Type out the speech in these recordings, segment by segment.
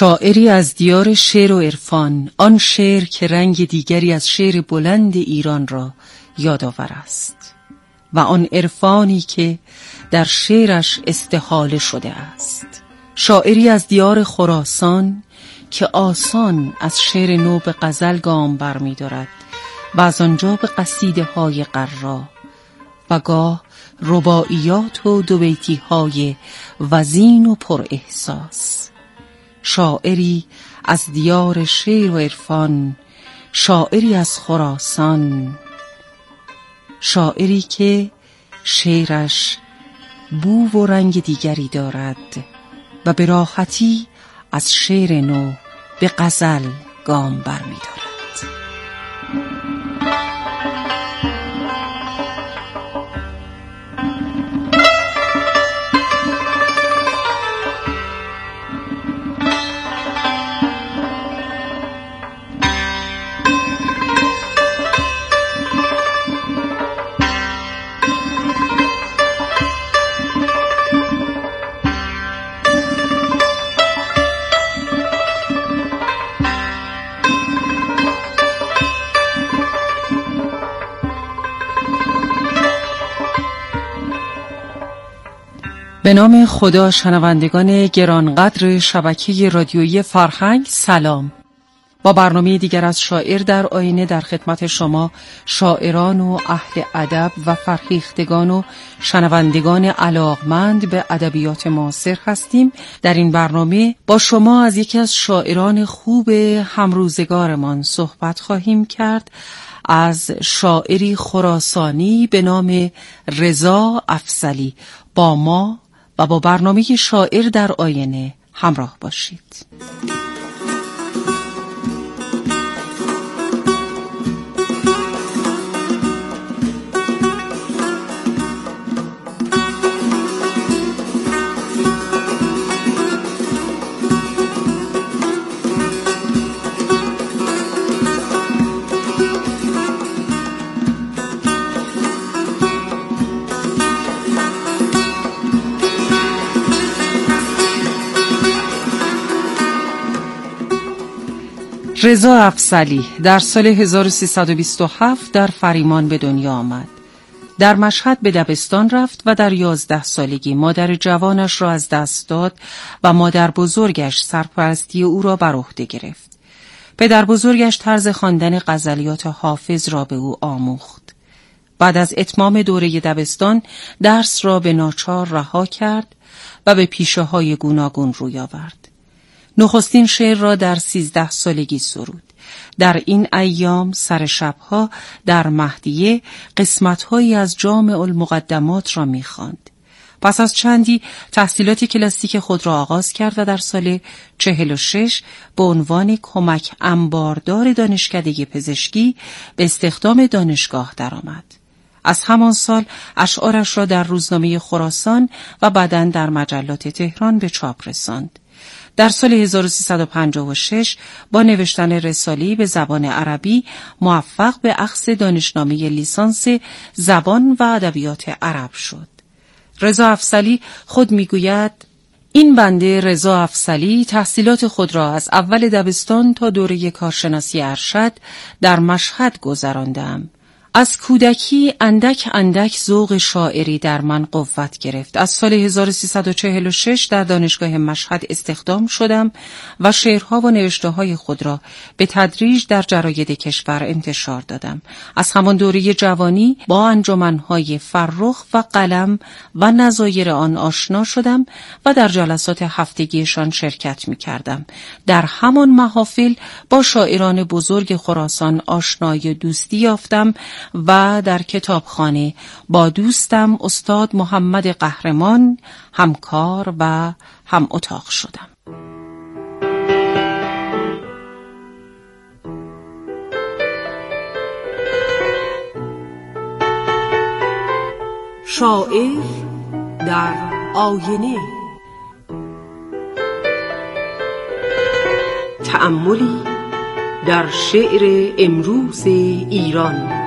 شاعری از دیار شعر و عرفان، آن شعر که رنگ دیگری از شعر بلند ایران را یادآور است و آن عرفانی که در شعرش استحاله شده است. شاعری از دیار خراسان که آسان از شعر نو به غزل گام برمی دارد و از آنجا به قصیده های قرا و گاه رباعیات و دوبیتی های وزین و پر احساس. شاعری از دیار شعر و عرفان، شاعری از خراسان، شاعری که شعرش بو و رنگ دیگری دارد و به راحتی از شعر نو به غزل گام برمی دارد. به نام خدا. شنوندگان گرانقدر شبکه رادیویی فرهنگ، سلام. با برنامه دیگر از شاعر در آینه در خدمت شما شاعران و اهل ادب و فرهیختگان و شنوندگان علاقمند به ادبیات معاصر هستیم. در این برنامه با شما از یکی از شاعران خوب همروزگارمان صحبت خواهیم کرد، از شاعری خراسانی به نام رضا افضلی. با ما و با برنامه شاعر در آینه همراه باشید. رضا افضلی در سال 1327 در فریمان به دنیا آمد. در مشهد به دبستان رفت و در 11 سالگی مادر جوانش را از دست داد و مادر بزرگش سرپرستی او را بر عهده گرفت. پدر بزرگش طرز خواندن غزلیات حافظ را به او آموخت. بعد از اتمام دوره دبستان درس را به ناچار رها کرد و به پیشه‌های گوناگون روی آورد. نخستین شعر را در 13 سالگی سرود. در این ایام سر شبها در مهدیه قسمت‌هایی از جامع المقدمات را می‌خواند. پس از چندی تحصیلات کلاسیک خود را آغاز کرد و در سال 46 به عنوان کمک انباردار دانشکده پزشکی به استخدام دانشگاه درآمد. از همان سال اشعارش را در روزنامه خراسان و بعداً در مجلات تهران به چاپ رساند. در سال 1356 با نوشتن رساله‌ای به زبان عربی موفق به اخذ دانشنامه لیسانس زبان و ادبیات عرب شد. رضا افضلی خود میگوید: این بنده رضا افضلی تحصیلات خود را از اول دبستان تا دوره کارشناسی ارشد در مشهد گذراندم. از کودکی اندک اندک ذوق شاعری در من قوت گرفت. از سال 1346 در دانشگاه مشهد استخدام شدم و شعرها و نوشته‌های خود را به تدریج در جراید کشور انتشار دادم. از همان دوره جوانی با انجمن‌های فرخ و قلم و نظایر آن آشنا شدم و در جلسات هفتگیشان شرکت می‌کردم. در همان محافل با شاعران بزرگ خراسان آشنایی دوستی یافتم و در کتابخانه با دوستم استاد محمد قهرمان همکار و هم اتاق شدم. شاعر در آینه، تأملی در شعر امروز ایران.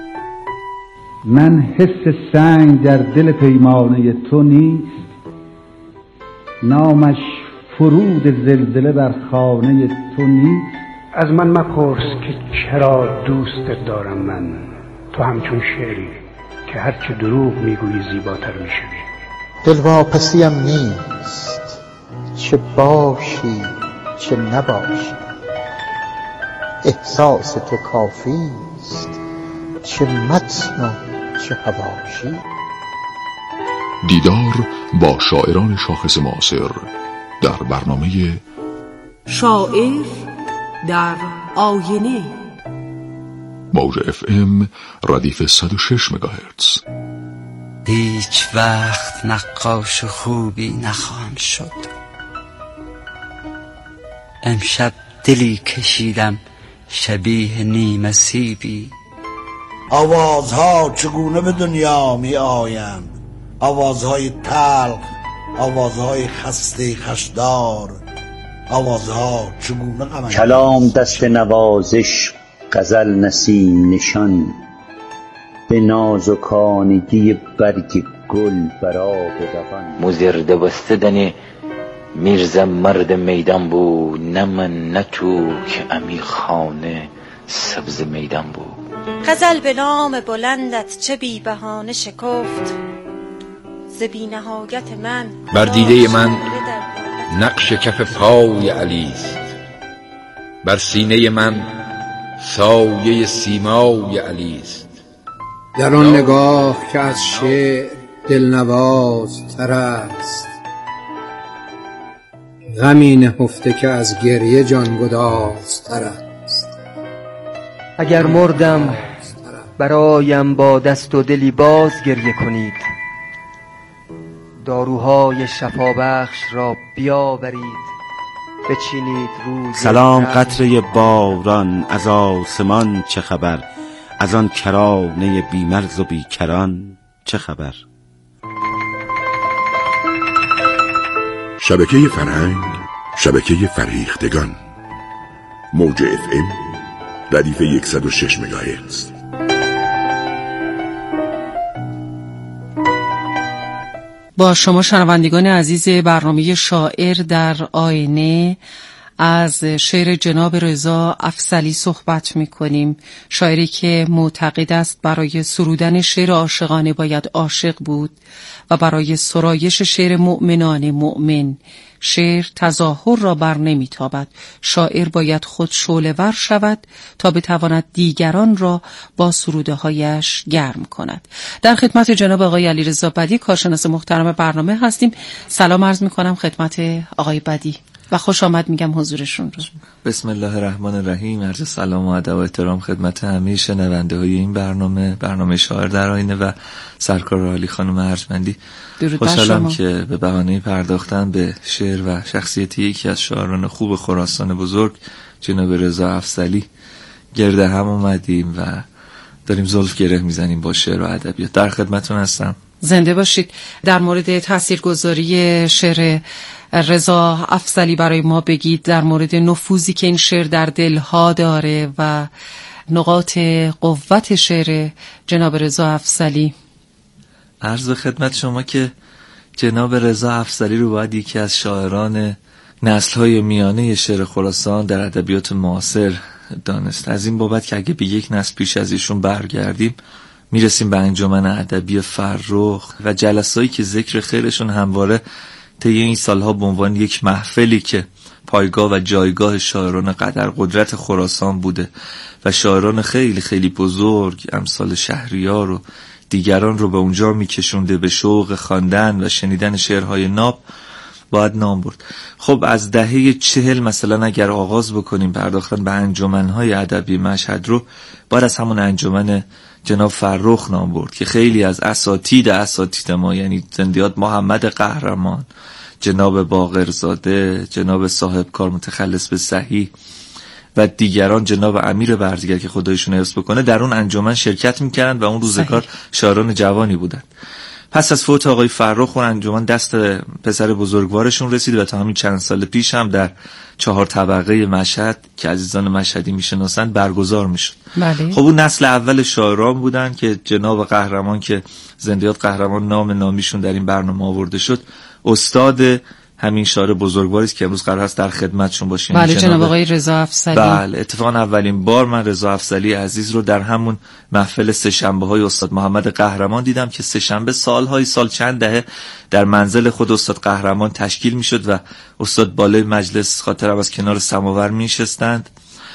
من حس سنگ در دل پیمانه تو نیست، نامش فرود زلزله بر خانه تو نیست. از من مپرس که چرا دوست دارم من، تو همچون شعری که هرچه دروغ میگویی زیباتر میشوی. دلواپسیم نیست، چه باشی چه نباشی، احساس تو کافیست، چه متن و چه حواشی. دیدار با شاعران شاخص معاصر در برنامه شاعر در آینه، موج FM ردیف 106 مگاهرتز. هیچ وقت نقاش خوبی نخواهم شد. امشب دلی کشیدم شبیه نیمه سیبی. آوازها چگونه به دنیا می آیند، آوازهای تلخ، آوازهای خسته خشدار، آوازها چگونه غمانگیز. کلام دست نوازش، غزل نسیم نشان، به نازکانگی برگ گل برا بدوان. مزرده بستدن میرزا مرد میدان بود، نه من نه تو که امی خانه سبز میدان بود. غزل به نام بلندت چه بی بهانه شکفت، ز بی نهایت من بر دیده من نقش کف پای علیست، بر سینه من سایه سیمای علیست. در آن نگاه که از شعر دلنواز تر است، غمی نهفته که از گریه جانگداز تر است. اگر مردم برایم با دست و دلی باز گریه کنید، داروهای شفابخش را بیاورید بچینید روی. سلام قطره باران از آسمان چه خبر، از آن کرانه بیمرز و بیکران چه خبر. شبکه فرهنگ، شبکه فرهیختگان، موج FM ردیف 106 مگاهرتز. با شما شنوندگان عزیز برنامه شاعر در آینه از شعر جناب رضا افضلی صحبت می‌کنیم. شاعری که معتقد است برای سرودن شعر عاشقانه باید عاشق بود و برای سرایش شعر مؤمنانه مؤمن. شعر تظاهر را بر نمی‌تابد. شاعر باید خود شعله‌ور شود تا بتواند دیگران را با سروده‌هایش گرم کند. در خدمت جناب آقای علیرضا بدی، کارشناس محترم برنامه هستیم. سلام عرض می‌کنم خدمت آقای بدی و خوش آمد میگم حضورشون رو. بسم الله الرحمن الرحیم. عرض سلام و ادب و احترام خدمت همه شنونده های این برنامه شاعر در آینه و سرکار عالی خانم ارجمندی. خوشحالم که به بهانه پرداختن به شعر و شخصیتی یکی از شاعران خوب خراسان بزرگ جناب رضا افضلی گرد هم اومدیم و داریم زلف گره میزنیم با شعر و ادبیات. در خدمتون هستم. زنده باشید. در مورد تاثیرگذاری شعر رضا افضلی برای ما بگید، در مورد نفوذی که این شعر در دلها داره و نقاط قوت شعر جناب رضا افضلی. عرض به خدمت شما که جناب رضا افضلی رو باید یکی از شاعران نسل‌های میانه شعر خراسان در ادبیات معاصر دانست. از این بابت که اگه به یک نسل پیش از ایشون برگردیم میرسیم به انجمن ادبی فرخ و جلسه‌ای که ذکر خیرشون همواره طی این سالها به عنوان یک محفلی که پایگاه و جایگاه شاعران قدر قدرت خراسان بوده و شاعران خیلی خیلی بزرگ امثال شهریار و دیگران رو به اونجا میکشونده به شوق خواندن و شنیدن شعرهای ناب باید نام برد. خب از دهه 40 مثلا اگر آغاز بکنیم پرداختن به انجمن‌های ادبی مشهد رو، باید از همون انجمن جناب فرخ نام برد که خیلی از اساتید ما، یعنی زندیات محمد قهرمان، جناب باقرزاده، جناب صاحبکار متخلص به صحیح و دیگران، جناب امیر برزگر که خدایشون حفظ بکنه، در اون انجمن شرکت میکردن و اون روزگار شاعران جوانی بودن. پس از فوت آقای فرخ اون انجمن دست پسر بزرگوارشون رسید و تا همین چند سال پیش هم در 4 طبقه مشهد که عزیزان مشهدی میشناسن برگزار میشد. بله. خب اون نسل اول شاعران بودن که جناب قهرمان که زندیات قهرمان نام نامیشون در این برنامه آورده شد، استاد همین شاعر بزرگواری است که امروز قرار است در خدمتشون باشیم. بله جناب آقای رضا افضلی. بله، اتفاقا اولین بار من رضا افضلی عزیز رو در همون محفل سه‌شنبه‌های استاد محمد قهرمان دیدم که سه‌شنبه سال چند دهه در منزل خود استاد قهرمان تشکیل میشد و استاد بالای مجلس خاطرم از کنار سماور میشستند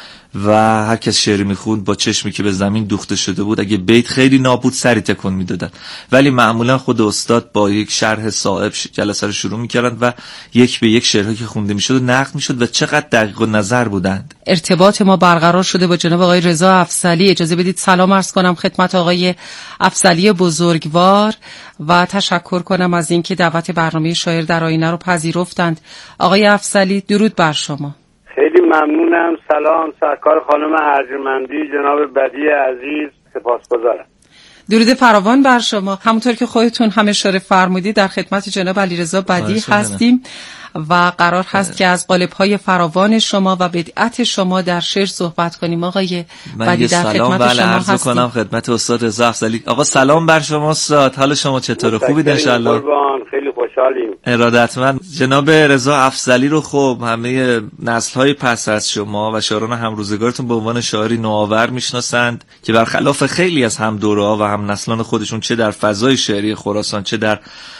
و هر کس شعری میخوند با چشمی که به زمین دوخته شده بود، اگه بیت خیلی نابود سری تکون میدادن، ولی معمولا خود استاد با یک شرح صائب جلسه رو شروع میکردند و یک به یک شعرهایی که خونده میشد و نقد میشد و چقدر دقیق و نظر بودند. ارتباط ما برقرار شده با جناب آقای رضا افضلی. اجازه بدید سلام عرض کنم خدمت آقای افضلی بزرگوار و تشکر کنم از اینکه دعوت برنامه شاعر در آینه رو پذیرفتند. آقای افضلی درود بر شما. خیلی ممنونم. سلام سرکار خانم ارجمندی، جناب بدی عزیز، سپاسگزارم. درود فراوان بر شما. همونطور که خودتون هم اشاره فرمودید در خدمت جناب علیرضا بدی هستیم و قرار هست که از قالب‌های فراوان شما و بدعت شما در شعر صحبت کنیم. آقای بدی در خدمت شما هستیم. کنم خدمت استاد رضا افضلی. آقا سلام بر شما استاد، حال شما چطوره؟ خوبید ان شاء الله؟ خیلی خوشحالیم. ارادتمند. جناب رضا افضلی رو خب همه نسل‌های پس از شما و شاعران همروزگارتون به عنوان شاعری نوآور میشناسند که برخلاف خیلی از هم دوره‌ها و هم نسلان خودشون چه در فضای شعری خراسان چه در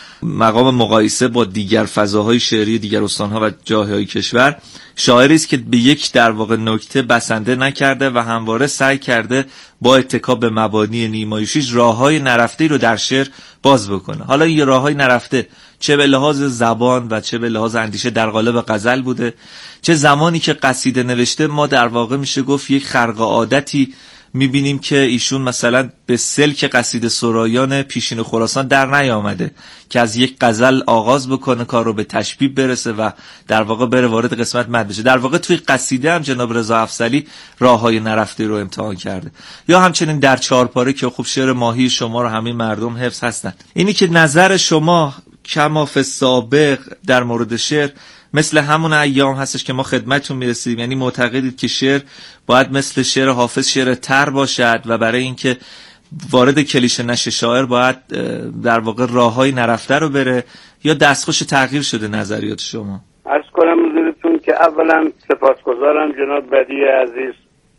مقام مقایسه با دیگر فضاهای شعری دیگر استانها و جاهای کشور، شاعری است که به یک در واقع نکته بسنده نکرده و همواره سعی کرده با اتکا به مبانی نیمایشیش راههای نرفته رو در شعر باز بکنه. حالا این راههای نرفته چه به لحاظ زبان و چه به لحاظ اندیشه در قالب غزل بوده، چه زمانی که قصیده نوشته ما در واقع میشه گفت یک خرق عادتی میبینیم که ایشون مثلا به سلک قصیده سرایان پیشین خراسان در نیامده که از یک غزل آغاز بکنه کار رو به تشبیب برسه و در واقع بره وارد قسمت مد بشه. در واقع توی قصیده هم جناب رضا افضلی راههای نرفته رو امتحان کرده. یا همچنین در چهارپاره که خب شعر ماهی شما رو همه مردم حفظ هستن. اینی که نظر شما کما فی السابق در مورد شعر مثل همون ایام هستش که ما خدمتتون میرسیم، یعنی معتقدید که شعر باید مثل شعر حافظ شعر تر باشد و برای اینکه وارد کلیشه نشه شاعر باید در واقع راههای نرفته رو بره، یا دستخوش تغییر شده نظریات شما؟ عرض کنم حضورتون که اولا سپاسگزارم جناب بدی عزیز.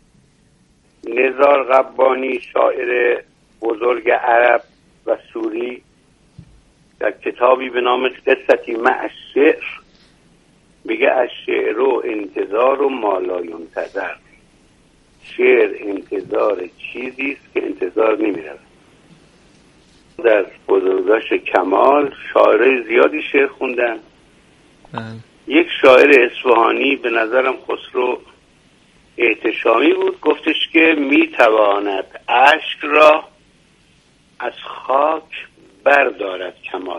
نزار قبانی شاعر بزرگ عرب و سوری در کتابی به نام قصتی مع الشعر میگه از شعر و انتظار و مالایونتظر. شعر انتظار چیزی است که انتظار نمیرود. در بزرگداشت کمال شاعرای زیادی شعر خوندن. یک شاعر اصفهانی به نظرم خسرو احتشامی بود، گفتش که میتواند اشک را از خاک بردارد کمال.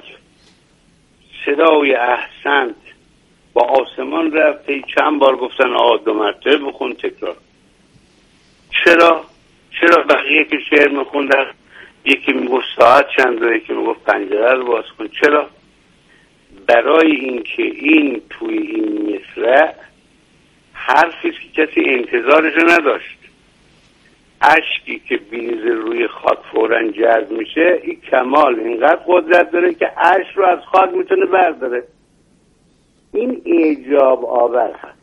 صدای احسنت با آسمان رفته. چند بار گفتن آقا 2 مرتبه بخون تکرار. چرا بقیه که شعر میخوندن یکی میگفت ساعت چند و یکی میگفت پنجره رو باز کن؟ چرا؟ برای اینکه این توی این مصرع حرفی که کسی انتظارش نداشت. اشکی که بیریزه روی خاک فوراً جذب میشه، این کمال اینقدر قدرت داره که اشک رو از خاک میتونه برداره. این اعجاب آور هست.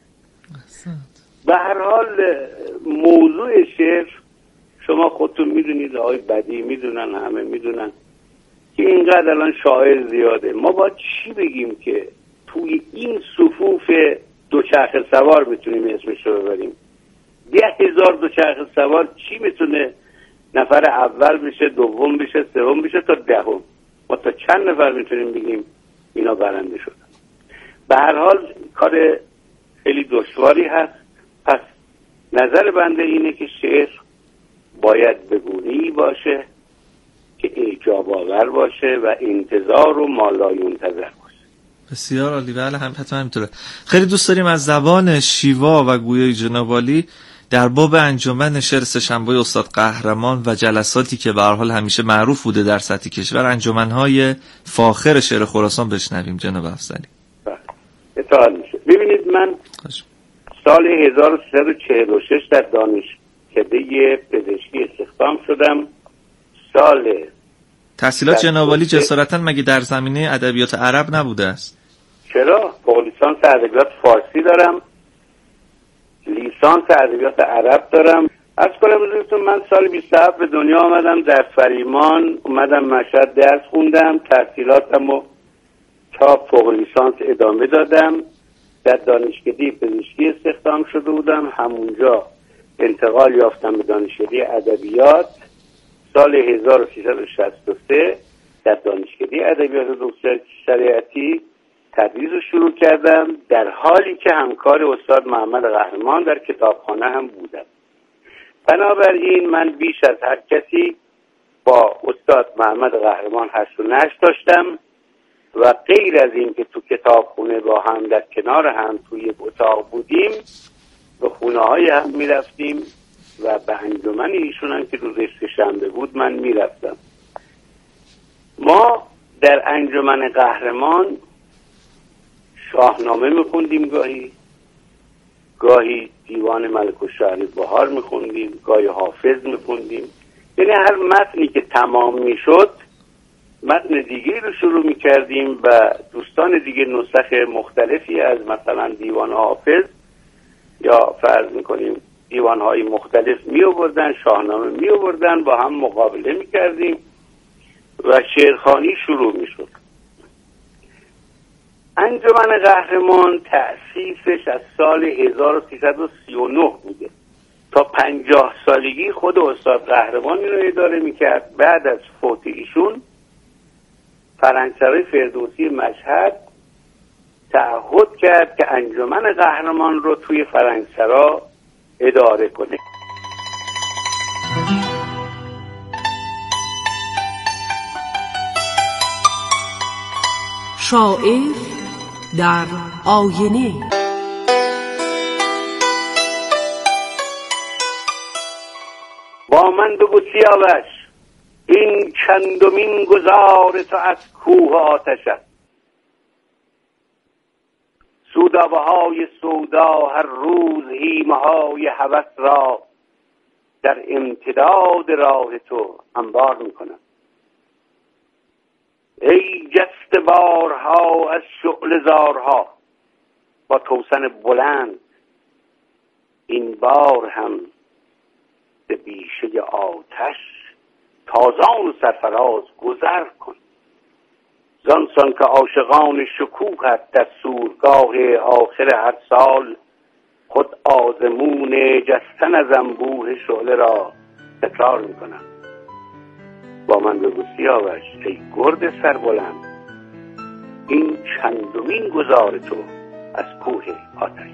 به هر حال موضوع شعر شما خودتون میدونید، آقای بدی میدونن، همه میدونن که اینقدر الان شاعر زیاده. ما باید چی بگیم که توی این صفوف دوچرخه سوار میتونیم اسمش رو ببریم؟ 10,000 دوچرخه سوار چی میتونه نفر اول بشه، دوم بشه، سوم بشه تا دهم؟ ما تا چند نفر میتونیم بگیم اینا برنده شدن؟ به هر حال کار خیلی دشواری هست. پس نظر بنده اینه که شعر باید بگونی باشه که اعجاب آور باشه و انتظار و مالایونتظر باشه. بسیار عالی. بله حتما همینطوره. خیلی دوست داریم از زبان شیوا و گویای جناب عالی در باب انجمن شعر سه‌شنبه استاد قهرمان و جلساتی که به هر حال همیشه معروف بوده در سطح کشور، انجمن‌های فاخر شعر خراسان بشنویم جناب افضلی. اطلاع میشه. ببینید من سال 1346 در دانشکده پزشکی استخدام شدم. سال تحصیلات جناب عالی جسارتاً مگه در زمینه ادبیات عرب نبوده است؟ چرا؟ ادبیات فارسی دارم، لیسانس ادبیات عرب دارم. از کنم بزرگتون من سال 27 به دنیا آمدم، در فریمان اومدم مشهد درس خوندم، تحصیلاتم رو تا فوق لیسانس ادامه دادم. در دانشکده پزشکی استخدام شده بودم، همونجا انتقال یافتم به دانشکده ادبیات. سال 1363 در دانشکده ادبیات دکتر شریعتی تدریس رو شروع کردم، در حالی که همکار استاد محمد قهرمان در کتابخانه هم بودم. بنابراین من بیش از هر کسی با استاد محمد قهرمان حشر و نشر داشتم و غیر از این که تو کتابخونه با هم در کنار هم توی یک اتاق بودیم، به خونه های هم میرفتیم و به انجمن ایشون هم که روز سه‌شنبه بود من میرفتم. ما در انجمن قهرمان شاهنامه میخوندیم، گاهی دیوان ملک الشعر بهار میخوندیم، گاهی حافظ میخوندیم. یعنی هر متنی که تمام میشد متن دیگری رو شروع میکردیم و دوستان دیگه نسخ مختلفی از مثلا دیوان حافظ یا فرض میکنیم دیوانهای مختلف میآوردن، شاهنامه میآوردن، با هم مقابله میکردیم و شعرخوانی شروع میشد. انجمن قهرمان تأسیسش از سال 1339 بوده. تا 50 سالگی خود استاد قهرمان این رو اداره میکرد. بعد از فوت ایشون فرنگسرای فردوسی مشهد تعهد کرد که انجمن قهرمان رو توی فرنگسرا اداره کنه. شاعر در آینه. با من بگو سیاوش، این چندمین گذار تو از کوه آتش است. سودابه های سودا هر روز هیمه های هوس را در امتداد راه تو انبار میکنم. ای جست بارها از شعل زارها با توسن بلند، این بار هم به بیشه آتش تازان و سرفراز گذر کن. زانسان که عاشقان شکوهت در سورگاه آخر هر سال خود آزمون جستن از انبوه شعله را تکرار میکنن. با من بگو سیاوش ای گرد سربلند، این چندمین گذار تو از کوه آتش.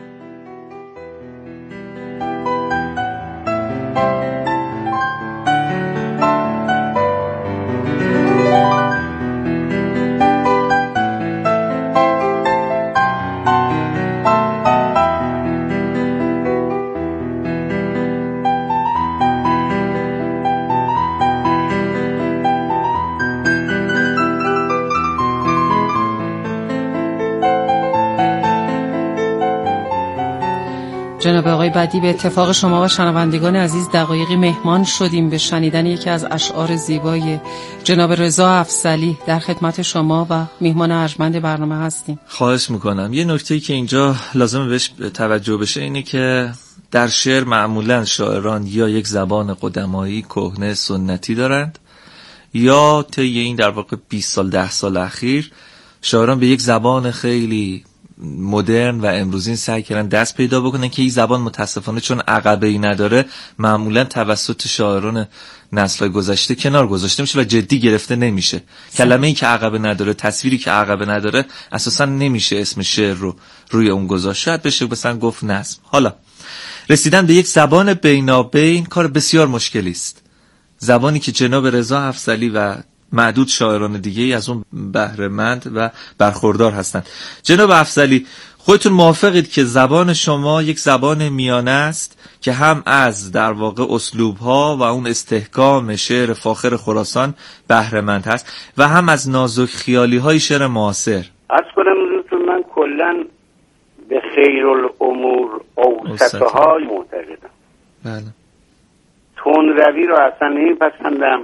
جناب آقای بدی، به اتفاق شما و شنوندگان عزیز دقایقی مهمان شدیم به شنیدن یکی از اشعار زیبای جناب رضا افضلی. در خدمت شما و میهمان ارجمند برنامه هستیم. خواهش میکنم. یه نکته‌ای که اینجا لازم بهش توجه بشه اینه که در شعر معمولا شاعران یا یک زبان قدمایی کهنه سنتی دارند یا طی این در واقع 20 سال 10 سال اخیر شاعران به یک زبان خیلی مدرن و امروزین سعی کردن دست پیدا بکنن که این زبان متاسفانه چون عقبه‌ای نداره معمولا توسط شاعران نسل‌های گذشته کنار گذاشته میشه و جدی گرفته نمیشه. کلمه‌ای که عقبه نداره، تصویری که عقبه نداره، اساسا نمیشه اسم شعر رو روی اون گذاشت. شاید بشه مثلا گفت نظم. حالا رسیدن به یک زبان بینابین کار بسیار مشکلی است. زبانی که جناب رضا افضلی و معدود شاعران دیگه از اون بهره‌مند و برخوردار هستند. جناب افضلی، خودتون موافقید که زبان شما یک زبان میانه است که هم از در واقع اسلوب‌ها و اون استحکام شعر فاخر خراسان بهره‌مند هست و هم از نازک خیالی‌های شعر معاصر؟ از کنم من کلاً به خیرالامور اوسطهای معتقدم. بله. تون روی رو اصلا نمیپسندم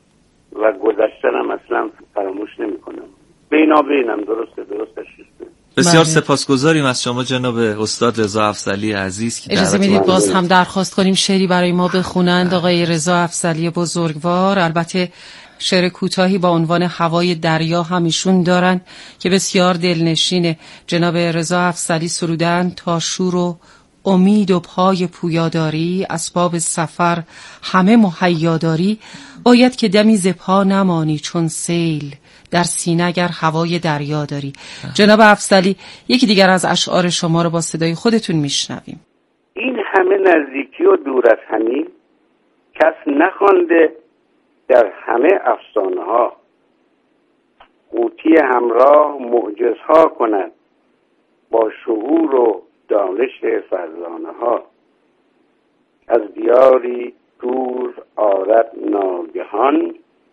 و گذشتنم اصلا فراموش نمی کنم. بینابینم. درستش بسیار سپاسگزاریم از شما جناب استاد رضا افضلی عزیز که اجازه میدید باز هم درخواست کنیم شعری برای ما بخونند آقای رضا افضلی بزرگوار. البته شعر کوتاهی با عنوان هوای دریا هم ایشون دارن که بسیار دلنشینه. جناب رضا افضلی سرودن تا شور و امید و پای پویاداری، اسباب سفر همه مهیا داری، باید که دمی ز پا نمانی چون سیل، در سینه اگر هوای دریا داری. جناب افضلی یکی دیگر از اشعار شما رو با صدای خودتون میشنویم. این همه نزدیکی و دور از همین، کس نخوانده در همه افسانه ها، قوطی همراه معجزها کند با شعور و دانش فرزانه ها، از دیاری دور آرد ناگهان،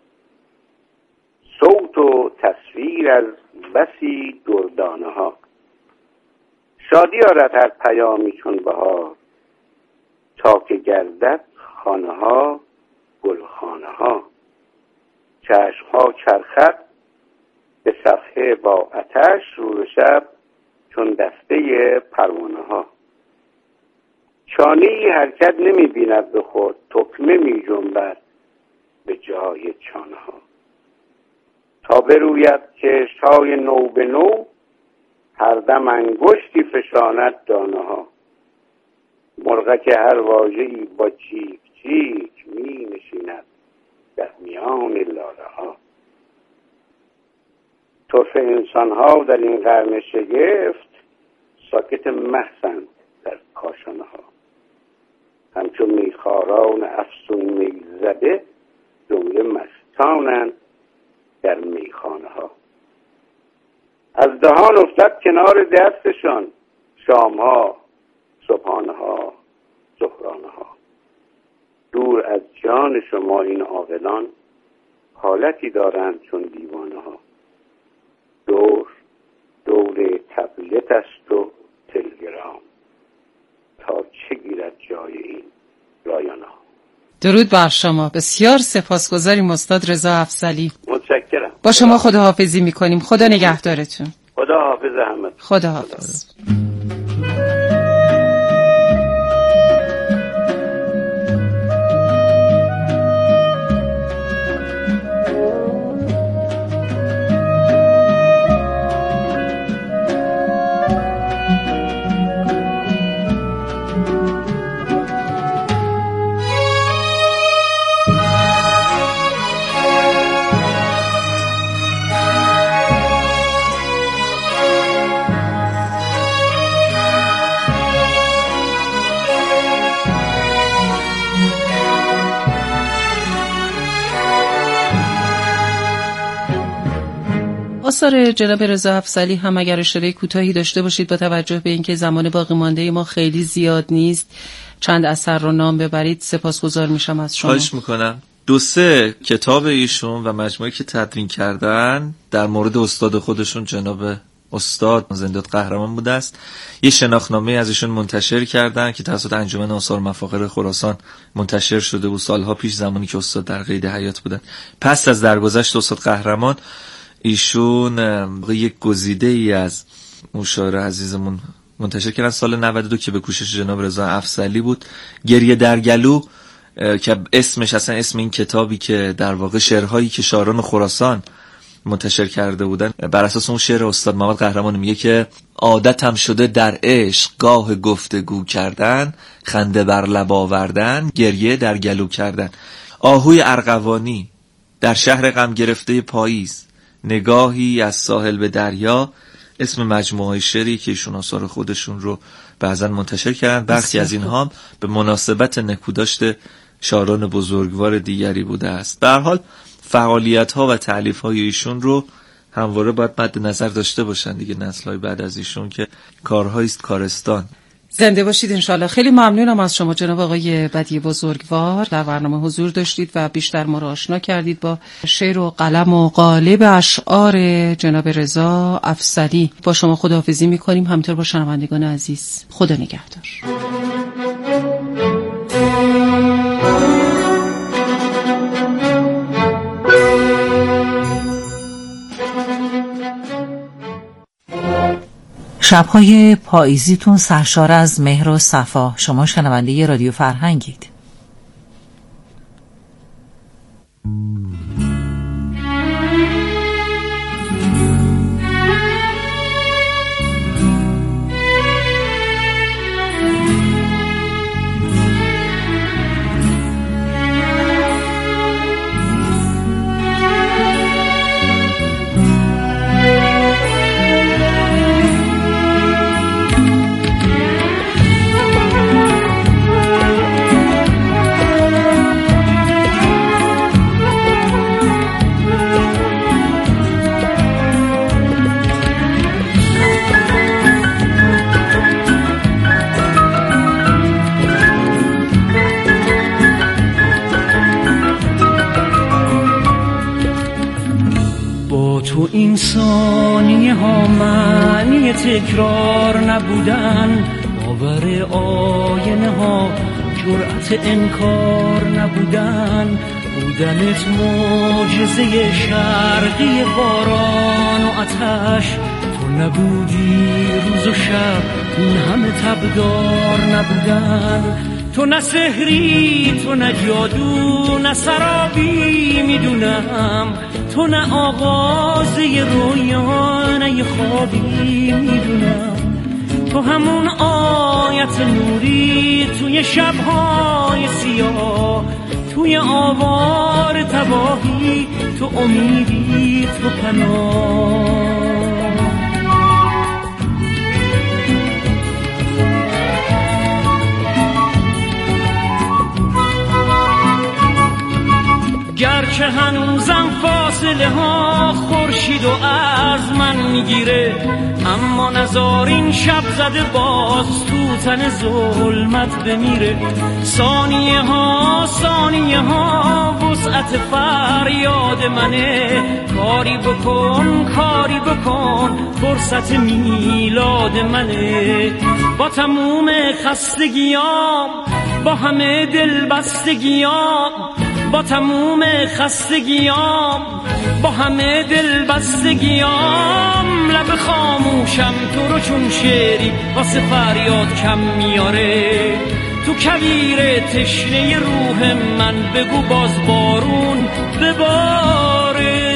صوت و تصویر از بسی دردانه ها، شادی آرد هر پیامی چون بهار، تا که گردد خانه ها گلخانه ها، چشم ها چرخد به صفحه با آتش، روز شب چون دسته پروانه ها، چانه‌ای حرکت نمی بیند به خود، تکمه می جنبد به جای چانه ها، تا بروید کشت‌های نو به نو، هر دم انگشتی فشاند دانه ها، مرغک هر واژه‌ای با چیک چیک می نشیند در میان لاله ها، طرف انسان ها در این قرن شگفت، ساکت محسند در کاشانه ها، همچون میخاران افسون می زده، جمله مستانند در میخانه ها، از دهان افتد کنار دستشان، شام ها صبحانه ها ظهرانه ها، دور از جان شما این عاقلان، حالتی دارند چون دیوانه ها، دور تبلت است و تلگرام، تا چه گیرد جای این رایانه ها. درود بر شما. بسیار سپاسگزاریم استاد رضا افضلی. متشکرم. با شما خداحافظی میکنیم. خدا نگهدارتون. خدا حافظ احمد. خدا حافظ. آثار جناب رضا افضلی هم اگر اشاره کوتاهی داشته باشید با توجه به اینکه زمان باقی مانده ما خیلی زیاد نیست، چند اثر رو نام ببرید سپاسگزار میشم از شما. خواهش میکنم. 2-3 کتاب ایشون و مجموعه که تدوین کردن در مورد استاد خودشون جناب استاد زندات قهرمان بوده است. یه شناختنامه از ایشون منتشر کردن که توسط انجمن آثار مفاخر خراسان منتشر شده بود سالها پیش، زمانی که استاد در قید حیات بودن. پس از درگذشت استاد قهرمان، ایشون یک گزیده ای از اون شاعر عزیزمون منتشر کردن سال 92 که به کوشش جناب رضا افضلی بود. گریه در گلو که اسمش اصلا اسم این کتابی که در واقع شعرهایی که شاعران خراسان منتشر کرده بودن بر اساس اون شعر استاد محمد قهرمان میگه که عادتم شده در عشق گاه گفتگو کردن، خنده بر لب آوردن، گریه در گلو کردن. آهوی ارغوانی در شهر غم گرفته پاییز، نگاهی از ساحل به دریا، اسم مجموعه شعری که ایشون آثار خودشون رو بعضا منتشر کردن. برخی از اینها به مناسبت نکوداشت شاعران بزرگوار دیگری بوده است. به هر حال فعالیت‌ها و تألیف‌های ایشون رو همواره باید مد نظر داشته باشن دیگه نسل‌های بعد از ایشون که کارهایی است کارستان. زنده باشید انشالله. خیلی ممنونم از شما جناب آقای بدیع بزرگوار، در برنامه حضور داشتید و بیشتر ما رو آشنا کردید با شعر و قلم و قالب اشعار جناب رضا افضلی. با شما خداحافظی می‌کنیم، همینطور با شنوندگان عزیز. خدا نگهدار. شب‌های پاییزیتون سرشار از مهر و صفا. شما شنونده رادیو فرهنگید. تو این ثانیه ها معنی تکرار نبودن، باور آینه ها جرأت انکار نبودن، بودنت معجزه شرقی باران و آتش، تو نبودی روز و شب این همه تبدار نبودن، تو نه سحری تو نه جادو نه سرابی میدونم، تو نه آغاز یه رویا نه یه خوابی میدونم، تو همون آیت نوری توی شبهای سیاه، توی آوار تباهی، تو امیدی تو پناه. گرچه هنوزم فاصله ها خورشید و از من میگیره، اما نزار این شب زده باز تو تن ظلمت بمیره، ثانیه ها وسعت فریاد منه، کاری بکن فرصت میلاد منه، با تموم خستگیام با همه دلبستگیام، با تموم خستگیام با همه دلبستگیام، لب خاموشم تو رو چون شعری واسه فریاد کم میاره، تو کویر تشنه روح من بگو باز بارون بباره.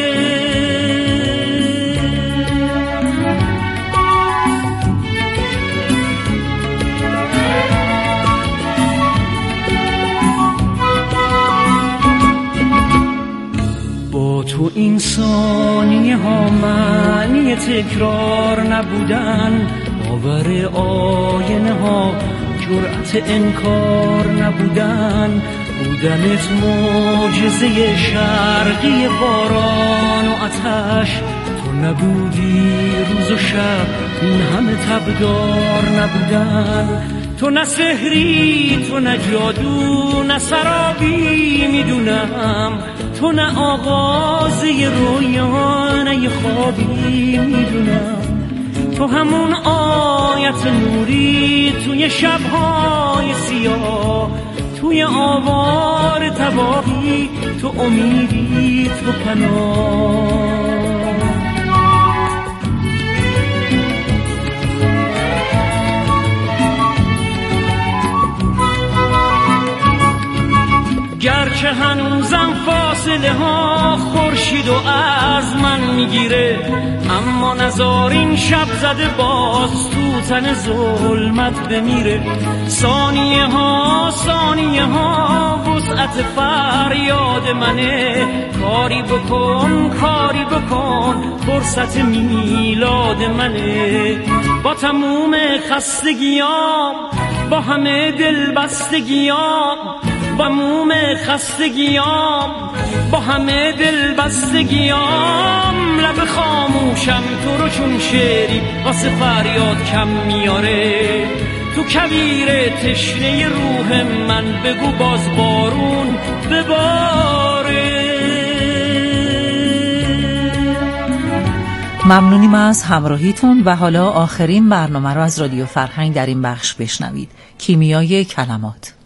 تو این ثانیه ها معنی تکرار نبودن، باور آینه ها جرأت انکار نبودن، بودنت معجزه شرقی باران و آتش، تو نبودی روز و شب این همه تبدار نبودن، تو نه سحری تو نه جادو نه سرابی میدونم، تو نه آغاز یه رویا نه یه خوابی میدونم، تو همون آیت نوری توی شبهای سیاه، توی آوار تباهی، تو امیدی تو پناه. گرچه هنوزم فاصله ها خورشید و از من میگیره، اما نزار این شب زده باز تو تن ظلمت بمیره، ثانیه ها وسعت فریاد منه، کاری بکن فرصت میلاد منه، با تموم خستگیام با همه دلبستگیام، با موم خستگیام با همه دلبستگیام، لب خاموشم تو رو چون شعری واسه فریاد کم میاره، تو کویر تشنه روح من بگو باز بارون بباره. ممنونیم از همراهیتون و حالا آخرین برنامه رو از رادیو فرهنگ در این بخش بشنوید، کیمیای کلمات.